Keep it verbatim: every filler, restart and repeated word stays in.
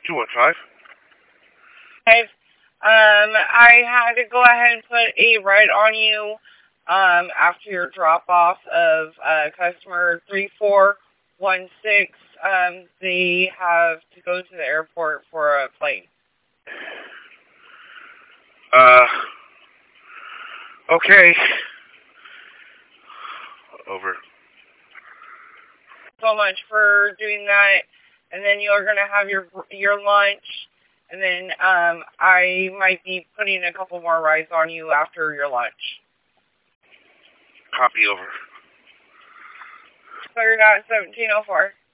two one five. Okay. Um, I had to go ahead and put a write on you um, after your drop-off of uh, customer three four one six. Um, they have to go to the airport for a plane. Uh, okay. Over. So much for doing that, and then you're going to have your your lunch, and then um, I might be putting a couple more rides on you after your lunch. Copy, over. So you're not seventeen oh four.